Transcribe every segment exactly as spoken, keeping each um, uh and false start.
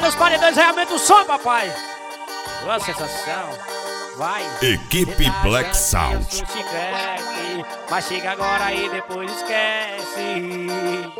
dos paredões, realmente o som, papai. Boa sensação. Vai. Equipe tá Black Sound. Chiclete, mas chega agora e depois esquece.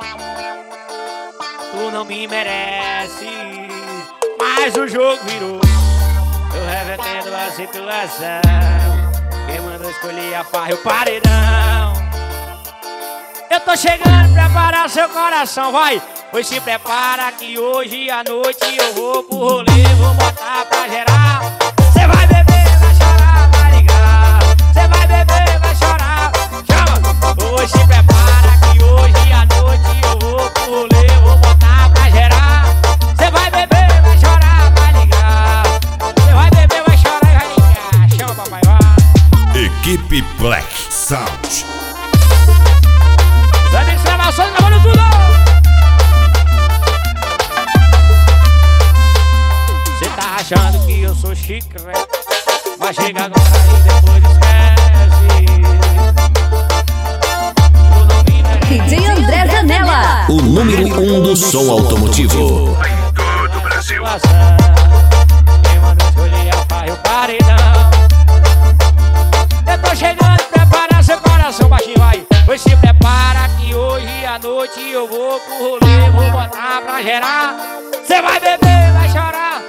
Tu não me merece, mas o jogo virou. Eu revertendo a situação. Quem mandou escolher a farra e o paredão. Eu tô chegando, prepara seu coração, vai. Pois se prepara que hoje à noite eu vou pro rolê, vou botar pra gerar. Cê vai beber, vai chorar, vai ligar. Cê vai beber, vai chorar, chama. Pois se prepara que hoje à noite eu vou pro rolê, vou botar pra gerar. Cê vai beber, vai chorar, vai ligar. Cê vai beber, vai chorar e vai ligar. Chama, papai, vai. Equipe Black Sound. Dani Gravações, gravando tudo. Cê tá achando que eu sou chiclete, mas chega agora e depois esquece. D J André Zanella, o número um do som automotivo. Em todo o Brasil. Quem mandou escolher a farra e o paredão. Eu tô chegando, prepara seu coração, baixinho, vai. Pois se prepara que hoje à noite eu vou pro rolê, vou botar pra gerar. Cê vai beber, vai chorar.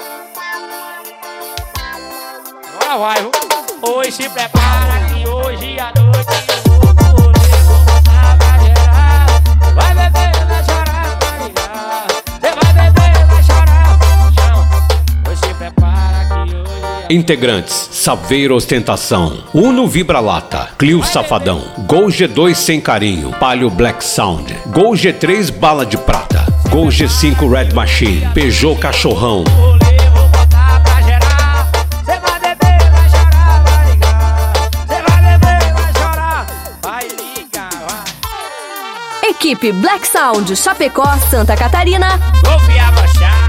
Agora vai, viu? Pois se prepara que hoje à noite eu vou pro rolê, vou botar pra gerar. Vai beber, vai chorar, vai ligar. Cê vai beber, vai chorar. Chão. Pois se prepara que hoje à... Integrantes: Saveiro Ostentação, Uno Vibra-Lata, Clio Safadão, Gol G dois Sem Carinho, Palio Black Sound, Gol G três Bala de Prata, Gol G cinco Red Machine, Peugeot Cachorrão. Vou botar pra gerar. Cê vai beber, vai chorar, vai ligar. Cê vai beber, vai chorar, vai ligar, vai. Equipe Black Sound, Chapecó, Santa Catarina. Vou me abaixar.